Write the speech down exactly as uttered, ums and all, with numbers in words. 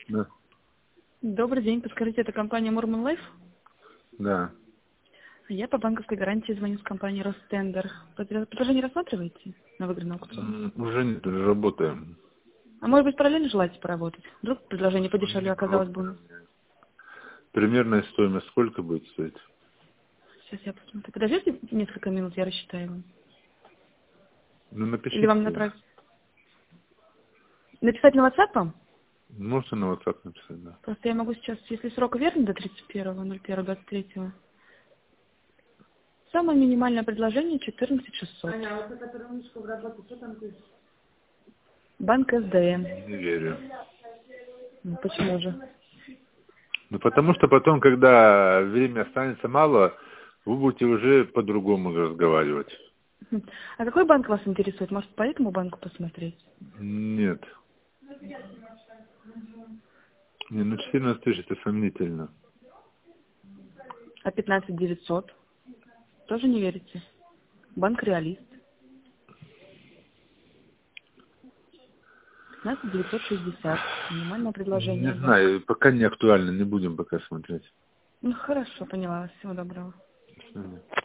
Да. Добрый день, подскажите, это компания Mormon Life? Да. Я по банковской гарантии звоню с компании Ростендер. Предложение рассматриваете на выигранном аукционе? М, Уже нет, уже работаем. А может быть, параллельно желаете поработать? Вдруг предложение подешевле оказалось бонус? Примерная стоимость сколько будет стоить? Сейчас я посмотрю. Подождите несколько минут, я рассчитаю вам. Ну, Или вам напишите. направить? Написать на WhatsApp вам? Можете на WhatsApp написать, да. Просто я могу сейчас, если срок верный до тридцать первого ноль первого двадцать третьего. Самое минимальное предложение четырнадцать шестьсот. Банк эс дэ эм. Не верю. Ну, почему же? Ну, потому что потом, когда время останется мало, вы будете уже по-другому разговаривать. Хм. А какой банк вас интересует? Может, по этому банку посмотреть? Нет. Не, ну четырнадцать тысяч это сомнительно. А пятнадцать девятьсот? Тоже не верите? Банк Реалист. пятнадцать девятьсот шестьдесят. Минимальное Не предложение от банка. знаю, пока не актуально, не будем пока смотреть. Ну, хорошо, поняла вас. Всего доброго. До свидания.